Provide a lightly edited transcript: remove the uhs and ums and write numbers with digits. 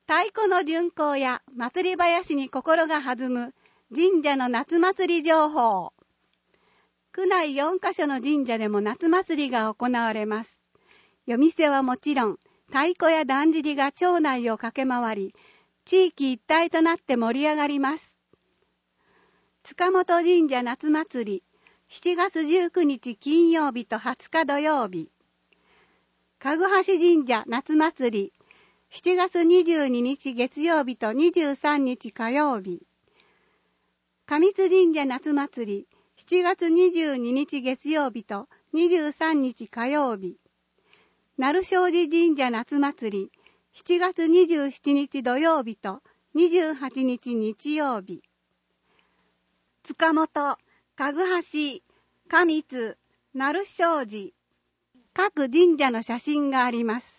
太鼓の巡行や祭り囃子に心が弾む神社の夏祭り情報。区内4カ所の神社でも夏祭りが行われます。夜店はもちろん、太鼓やだんじりが町内を駆け回り、地域一体となって盛り上がります。塚本神社夏祭り、7月19日金曜日と20日土曜日。かぐはし神社夏祭り、7月22日月曜日と23日火曜日。上津神社夏祭り、7月22日月曜日と23日火曜日。鳴正寺神社夏祭り、7月27日土曜日と28日日曜日。塚本、かぐはし、上津、鳴正寺。各神社の写真があります。